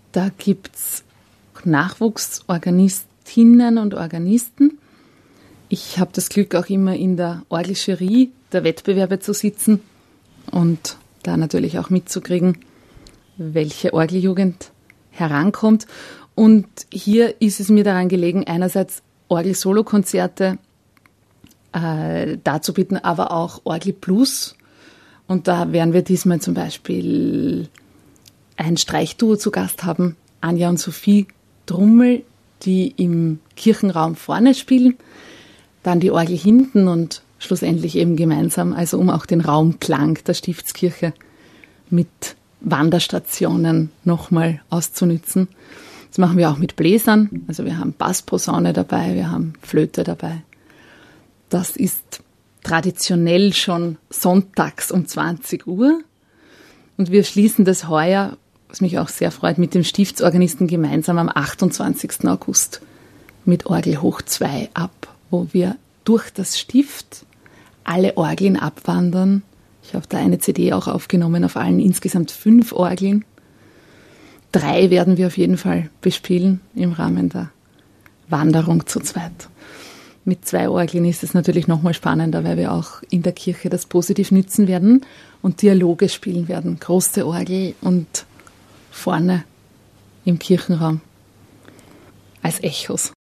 Da gibt es Nachwuchsorganistinnen und Organisten. Ich habe das Glück, auch immer in der Orgeljury der Wettbewerbe zu sitzen und da natürlich auch mitzukriegen, welche Orgeljugend herankommt. Und hier ist es mir daran gelegen, einerseits Orgel-Solo-Konzerte darzubieten, aber auch Orgel-Plus. Und da werden wir diesmal zum Beispiel ein Streichduo zu Gast haben, Anja und Sophie Drummel, die im Kirchenraum vorne spielen, dann die Orgel hinten und schlussendlich eben gemeinsam, also um auch den Raumklang der Stiftskirche mit Wanderstationen nochmal auszunützen. Das machen wir auch mit Bläsern, also wir haben Bassposaune dabei, wir haben Flöte dabei. Das ist traditionell schon sonntags um 20 Uhr und wir schließen das heuer, was mich auch sehr freut, mit dem Stiftsorganisten gemeinsam am 28. August mit Orgel hoch 2 ab, wo wir durch das Stift alle Orgeln abwandern. Ich habe da eine CD auch aufgenommen, auf allen insgesamt 5 Orgeln. 3 werden wir auf jeden Fall bespielen im Rahmen der Wanderung zu zweit. Mit 2 Orgeln ist es natürlich nochmal spannender, weil wir auch in der Kirche das positiv nützen werden und Dialoge spielen werden. Große Orgel und vorne im Kirchenraum als Echos.